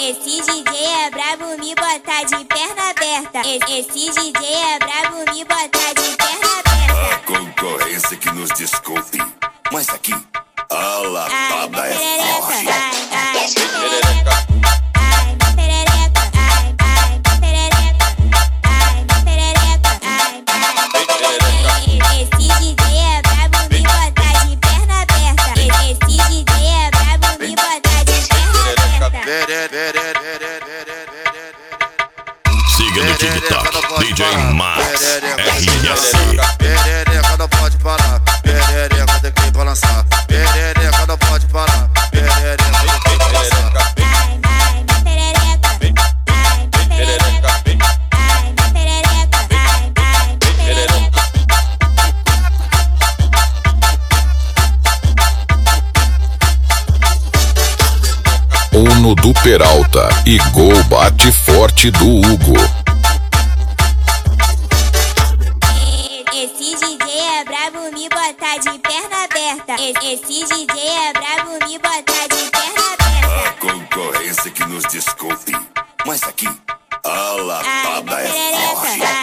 Esse DJ é brabo, me bota de perna aberta. Esse DJ é brabo, me bota de perna aberta. A concorrência que nos desculpe, mas aqui a lapada é forte. Siga no TikTok, DJ Max RS. Perereca não pode parar, perereca tem que balançar. Perereca não pode parar, perereca tem que balançar. Uno do Peralta e gol bate forte do Hugo. Esse DJ é brabo, me bota de perna aberta. Esse DJ é brabo, me bota de perna aberta. A concorrência que nos desculpe, mas aqui a lapada é forte.